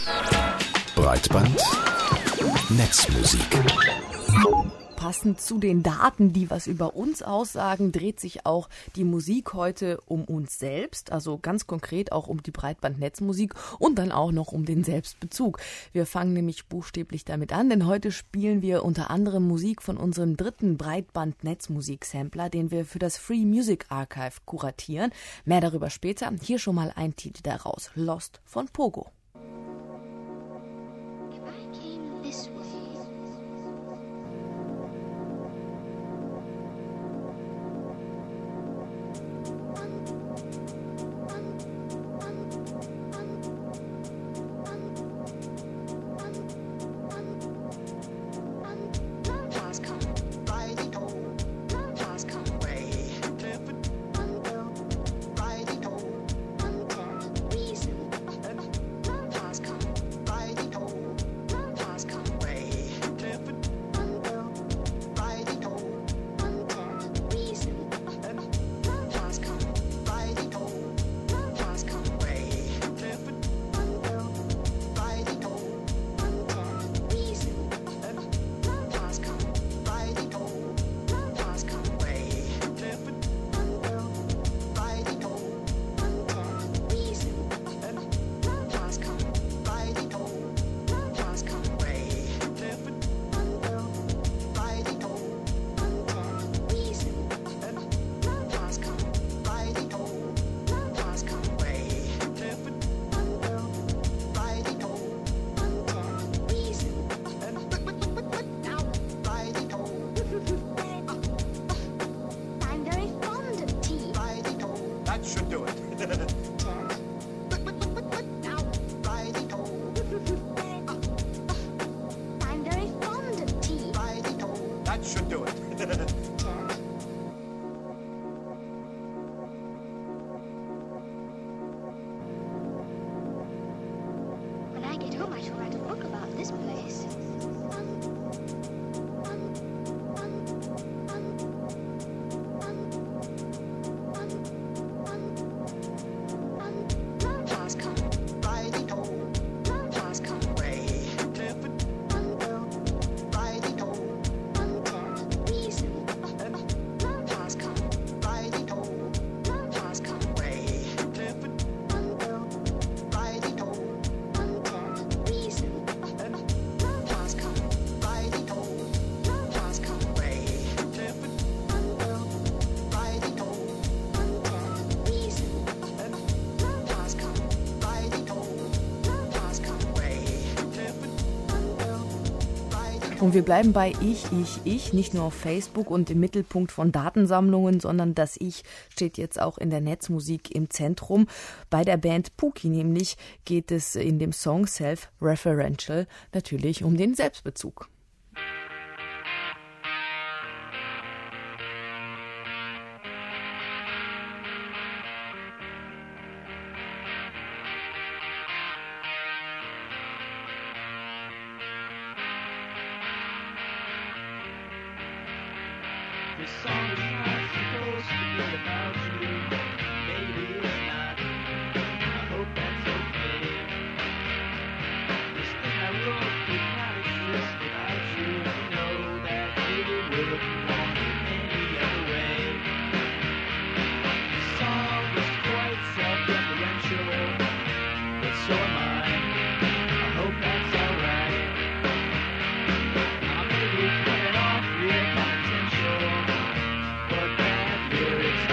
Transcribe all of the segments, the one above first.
Breitband Netzmusik. Passend zu den Daten, die was über uns aussagen, dreht sich auch die Musik heute um uns selbst, also ganz konkret auch um die Breitbandnetzmusik und dann auch noch um den Selbstbezug. Wir fangen nämlich buchstäblich damit an, denn heute spielen wir unter anderem Musik von unserem dritten Breitbandnetzmusik-Sampler, den wir für das Free Music Archive kuratieren. Mehr darüber später. Hier schon mal ein Titel daraus, Lost von Pogo. Und wir bleiben bei ich, nicht nur auf Facebook und im Mittelpunkt von Datensammlungen, sondern das Ich steht jetzt auch in der Netzmusik im Zentrum. Bei der Band Puki nämlich geht es in dem Song Self-Referential natürlich um den Selbstbezug. This song is not supposed to be about you. Maybe it's not. I hope that's okay. This thing I wrote could not exist without you. You know that maybe wouldn't want it any other way. The song is quite self-referential, but so am I. I hope that's alright. I may be coming off real potential, but bad lyrics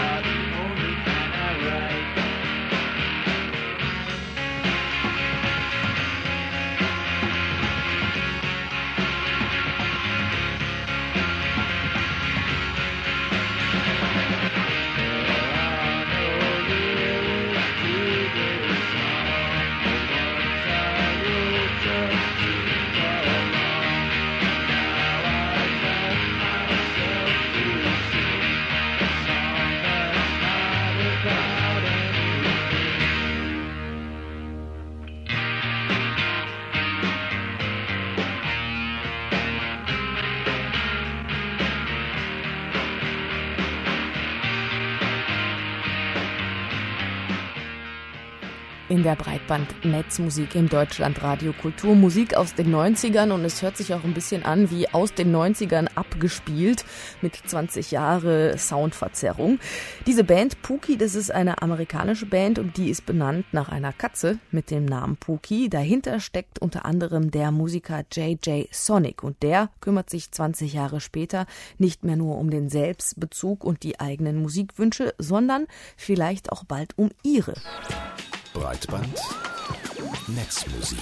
In der Breitband-Netzmusik im Deutschlandradio Kulturmusik aus den 90ern und es hört sich auch ein bisschen an wie aus den 90ern abgespielt mit 20 Jahre Soundverzerrung. Diese Band Pookie, das ist eine amerikanische Band und die ist benannt nach einer Katze mit dem Namen Pookie. Dahinter steckt unter anderem der Musiker J.J. Sonic und der kümmert sich 20 Jahre später nicht mehr nur um den Selbstbezug und die eigenen Musikwünsche, sondern vielleicht auch bald um ihre. Breitband Netzmusik.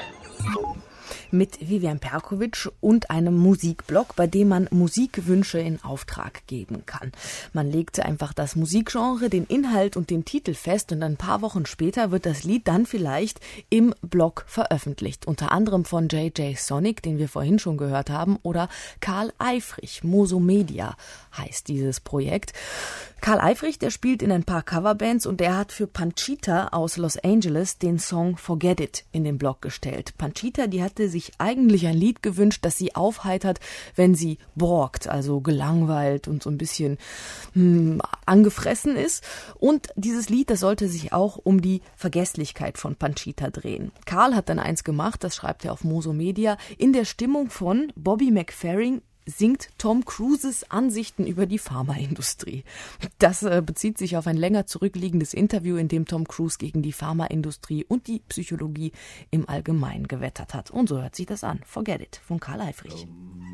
Mit Vivian Perkovic und einem Musikblog, bei dem man Musikwünsche in Auftrag geben kann. Man legt einfach das Musikgenre, den Inhalt und den Titel fest und ein paar Wochen später wird das Lied dann vielleicht im Blog veröffentlicht. Unter anderem von J.J. Sonic, den wir vorhin schon gehört haben, oder Karl Eifrich. Mosomedia heißt dieses Projekt. Karl Eifrich, der spielt in ein paar Coverbands und der hat für Panchita aus Los Angeles den Song Forget It in den Blog gestellt. Panchita, die hatte sich eigentlich ein Lied gewünscht, das sie aufheitert, wenn sie borgt, also gelangweilt und so ein bisschen angefressen ist. Und dieses Lied, das sollte sich auch um die Vergesslichkeit von Panchita drehen. Karl hat dann eins gemacht, das schreibt er auf Mosomedia, in der Stimmung von Bobby McFerrin singt Tom Cruises Ansichten über die Pharmaindustrie. Das bezieht sich auf ein länger zurückliegendes Interview, in dem Tom Cruise gegen die Pharmaindustrie und die Psychologie im Allgemeinen gewettert hat. Und so hört sich das an. Forget It von Karl Eifrich.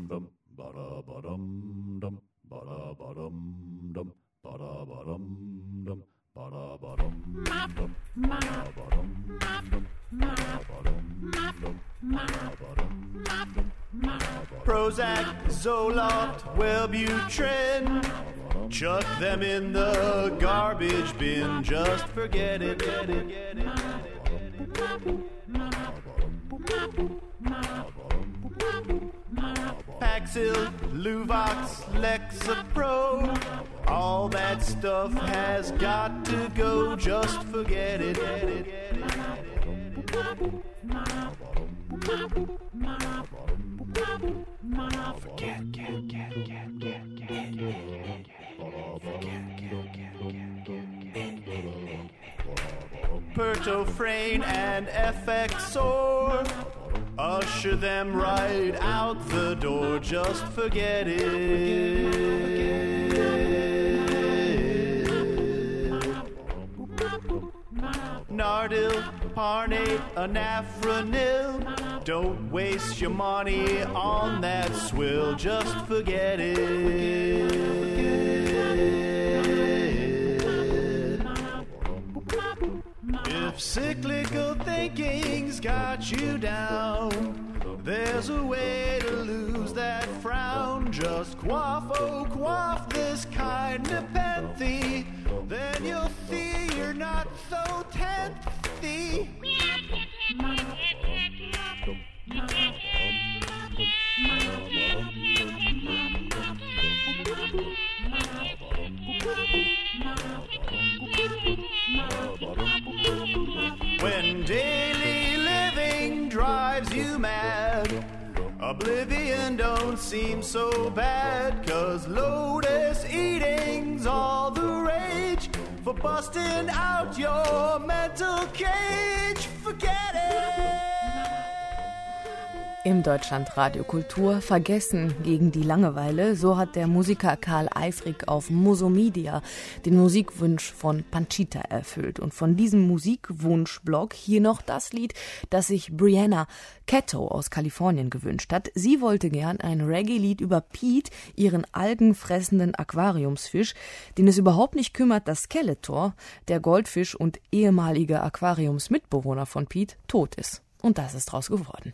Prozac, Zoloft, Wellbutrin, chuck them in the garbage bin, just forget it. Paxil, Luvox, Lexapro, all that stuff has got to go, just forget it. Pertofrane and FXor, usher them right out the door, just forget it. Nardil, Parnate, Anafranil, don't waste your money on that swill, just forget it. If cyclical thinking's got you down, there's a way to lose that frown. Just quaff this kind of penthy, then you'll see you're not so tenthy. When daily living drives you mad, oblivion don't seem so bad, 'cause lotus eating's all the rage for busting out your mental cage. Forget it! Im Deutschlandradio Kultur vergessen gegen die Langeweile, so hat der Musiker Karl Eifrich auf Mosomedia den Musikwunsch von Panchita erfüllt. Und von diesem Musikwunschblog hier noch das Lied, das sich Brianna Ketto aus Kalifornien gewünscht hat. Sie wollte gern ein Reggae-Lied über Pete, ihren algenfressenden Aquariumsfisch, den es überhaupt nicht kümmert, dass Skeletor, der Goldfisch und ehemalige Aquariumsmitbewohner von Pete, tot ist. Und das ist draus geworden.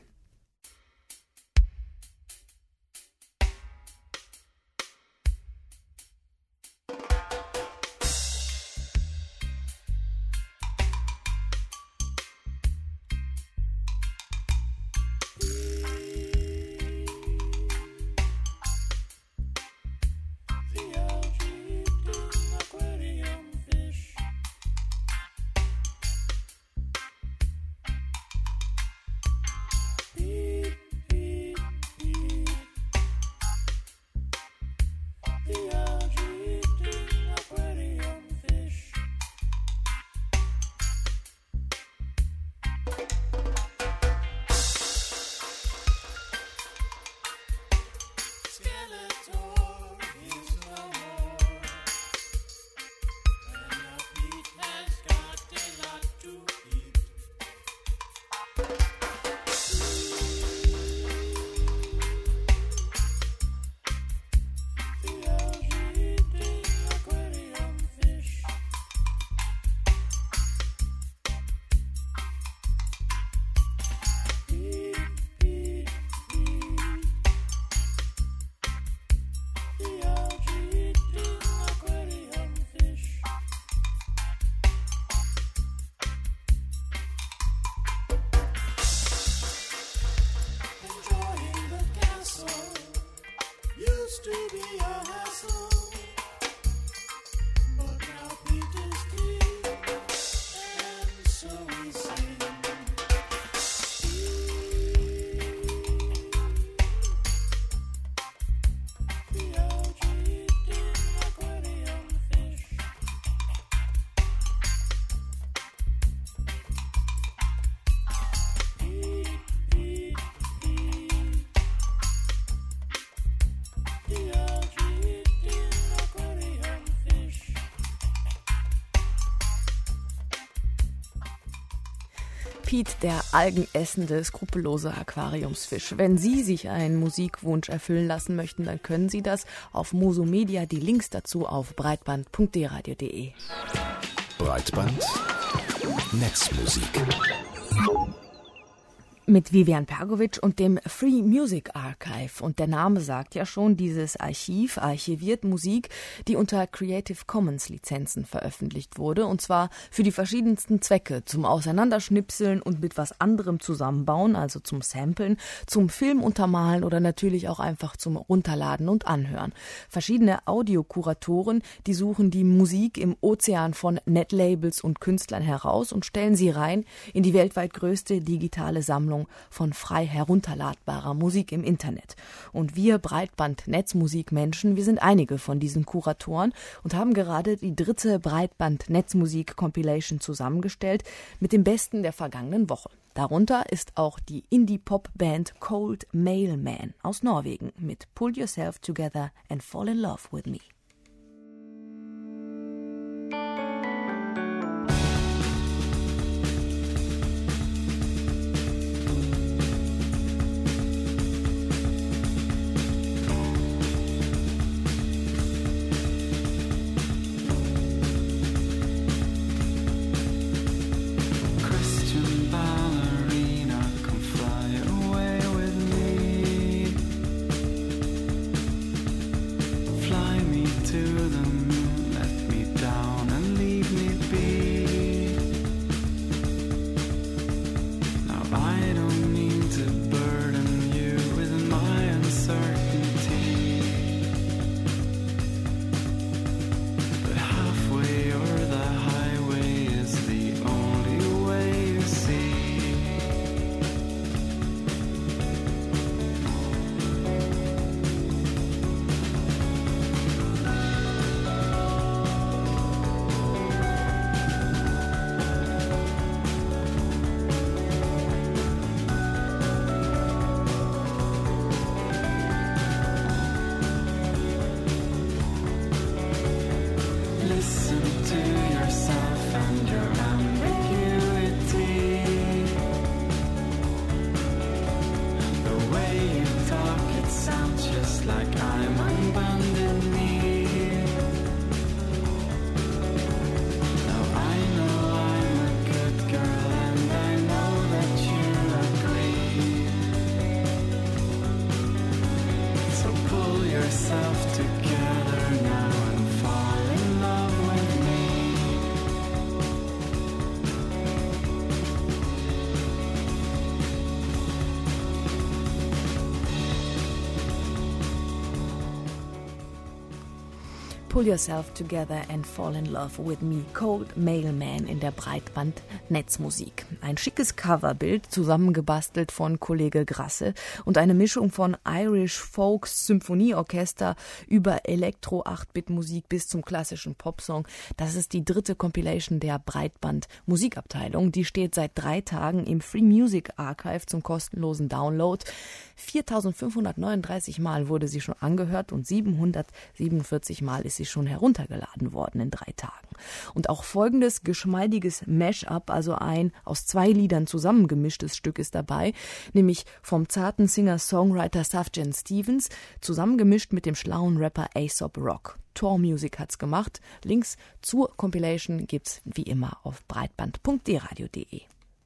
Pete, der algenessende, skrupellose Aquariumsfisch. Wenn Sie sich einen Musikwunsch erfüllen lassen möchten, dann können Sie das auf Moso Media. Die Links dazu auf breitband.dradio.de. Breitband Netzmusik. Mit Vivian Pergovic und dem Free Music Archive. Und der Name sagt ja schon, dieses Archiv archiviert Musik, die unter Creative Commons Lizenzen veröffentlicht wurde. Und zwar für die verschiedensten Zwecke. Zum Auseinanderschnipseln und mit was anderem zusammenbauen, also zum Samplen, zum Film untermalen oder natürlich auch einfach zum Runterladen und Anhören. Verschiedene Audiokuratoren, die suchen die Musik im Ozean von Netlabels und Künstlern heraus und stellen sie rein in die weltweit größte digitale Sammlung von frei herunterladbarer Musik im Internet. Und wir Breitband-Netzmusik-Menschen, wir sind einige von diesen Kuratoren und haben gerade die 3. Breitband-Netzmusik-Compilation zusammengestellt mit dem Besten der vergangenen Woche. Darunter ist auch die Indie-Pop-Band Cold Mailman aus Norwegen mit Pull Yourself Together and Fall in Love with Me. Pull Yourself Together and Fall in Love with Me, Cold Mailman in der Breitband-Netzmusik. Ein schickes Coverbild, zusammengebastelt von Kollege Grasse und eine Mischung von Irish Folks Symphonieorchester über Elektro-8-Bit-Musik bis zum klassischen Popsong. Das ist die 3. Compilation der Breitband-Musikabteilung. Die steht seit 3 Tagen im Free Music Archive zum kostenlosen Download. 4.539 Mal wurde sie schon angehört und 747 Mal ist sie schon heruntergeladen worden in 3 Tagen. Und auch folgendes geschmeidiges Mash-up, also ein aus 2 Liedern zusammengemischtes Stück ist dabei, nämlich vom zarten Singer-Songwriter Sufjan Stevens, zusammengemischt mit dem schlauen Rapper Aesop Rock. Tor Music hat's gemacht. Links zur Compilation gibt's wie immer auf breitband.dradio.de.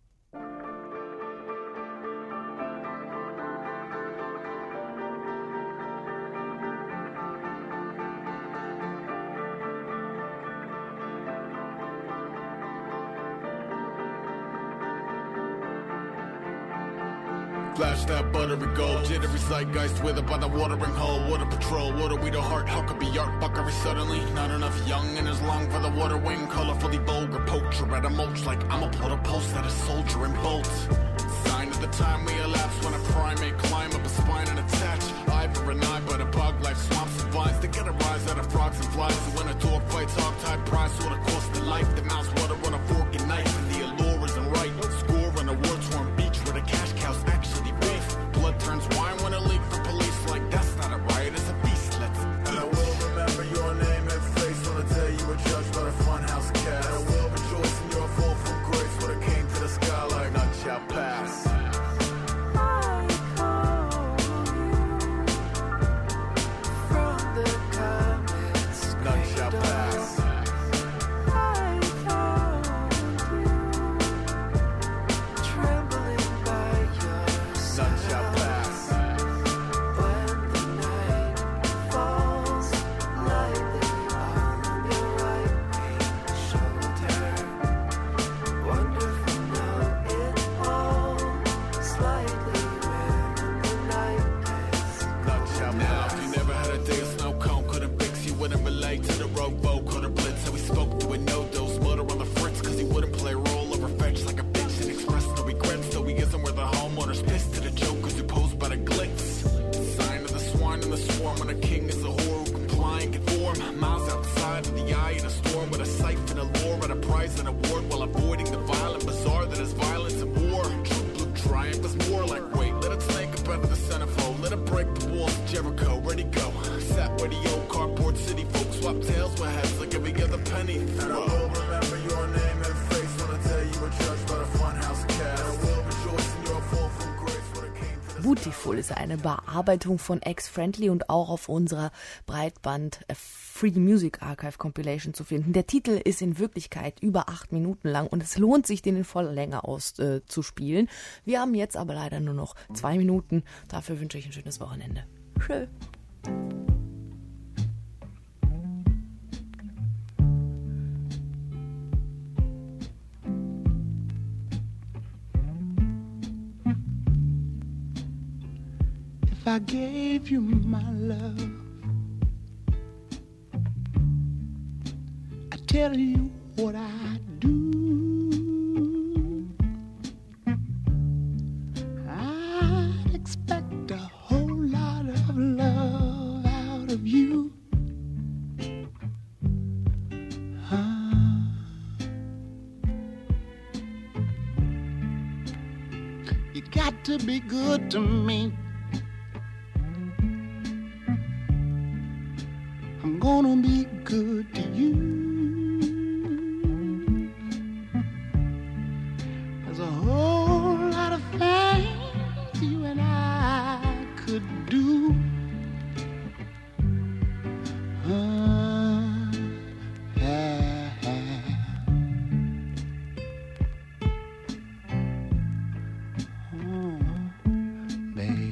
Flash that buttery gold, jittery zeitgeist with up on the watering hole. Water patrol, water we the heart, how could be art buckery suddenly? Not enough young and as long for the water wing, colorfully vulgar poacher at a mulch like I'ma put a post at a soldier in bolts. Sign of the time we elapse when a primate climb up a spine and attach. Eye for an eye, but a bug life swamps and vines to get a rise out of frogs and flies. So when a dog fights hog tied prize, what it costs the life. The mouse water on a fork and knife, and the allure isn't right. Score on a war-torn beach where the cash cows actually beef. Blood turns wine when a leak for police like that's not a riot, it's a beast. Let's eat. And I will remember your name and face on the day you were judged by the funhouse cast. And I will rejoice in your fall from grace when it came to the sky like not war like wait. Let it snake up out of the centerfold. Let it break the walls of Jericho. Ready, go. Sat where the old cardboard city folks swap tails with heads like every other penny. And I will remember your name and face when I tell you were judged by the funhouse cast. I will rejoice in your fall from grace when it came to the Beautiful ist eine Bearbeitung von X-Friendly und auch auf unserer Breitband Free Music Archive Compilation zu finden. Der Titel ist in Wirklichkeit über 8 Minuten lang und es lohnt sich, den in voller Länge auszuspielen. Wir haben jetzt aber leider nur noch 2 Minuten. Dafür wünsche ich ein schönes Wochenende. Tschö. If I gave you my love, I tell you what I do. I'd expect a whole lot of love out of you. You got to be good to me. I'm gonna be good to you. There's a whole lot of things you and I could do. Babe.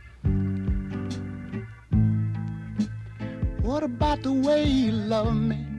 What about the way you love me?